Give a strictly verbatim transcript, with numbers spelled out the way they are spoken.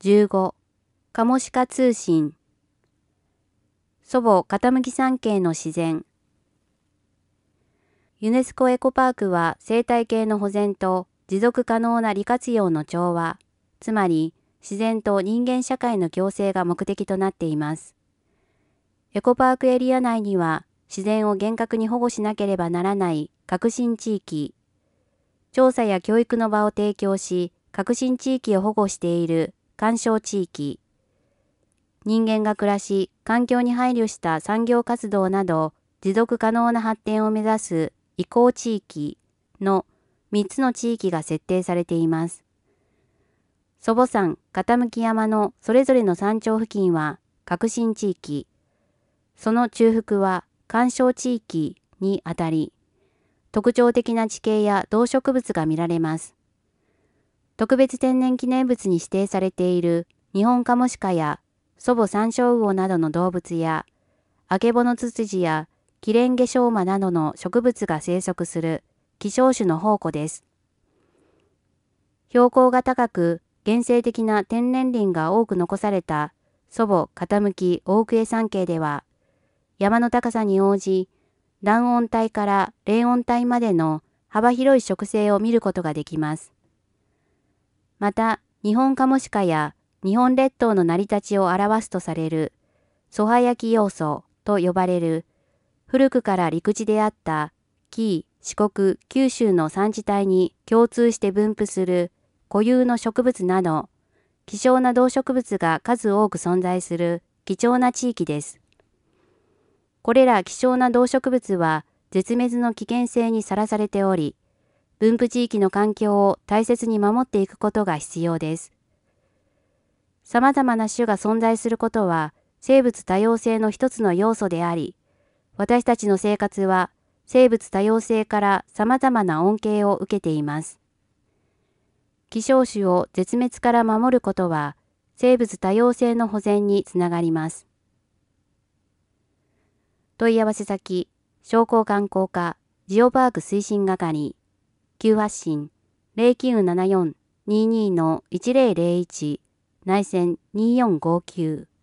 じゅうご、カモシカ通信。祖母傾き山系の自然。ユネスコエコパークは生態系の保全と持続可能な利活用の調和、つまり自然と人間社会の共生が目的となっています。エコパークエリア内には自然を厳格に保護しなければならない革新地域、調査や教育の場を提供し、革新地域を保護している環礁地域、人間が暮らし、環境に配慮した産業活動など、持続可能な発展を目指す移行地域のみっつの地域が設定されています。祖母山、傾き山のそれぞれの山頂付近は革新地域、その中腹は環礁地域にあたり、特徴的な地形や動植物が見られます。特別天然記念物に指定されているニホンカモシカや祖母山椒魚などの動物や、アケボノツツジやキレンゲショウマなどの植物が生息する希少種の宝庫です。標高が高く原生的な天然林が多く残された祖母傾き大久江山系では、山の高さに応じ、暖温帯から冷温帯までの幅広い植生を見ることができます。また、ニホンカモシカや日本列島の成り立ちを表すとされる、ソハヤキ要素と呼ばれる、古くから陸地であった紀伊、四国、九州の山地帯に共通して分布する固有の植物など、希少な動植物が数多く存在する貴重な地域です。これら希少な動植物は絶滅の危険性にさらされており、分布地域の環境を大切に守っていくことが必要です。様々な種が存在することは生物多様性の一つの要素であり、私たちの生活は生物多様性から様々な恩恵を受けています。希少種を絶滅から守ることは生物多様性の保全につながります。問い合わせ先、商工観光課ジオパーク推進係、急発進 ゼロきゅうななよん にじゅうに いちゼロゼロいち 内線にーよんごきゅう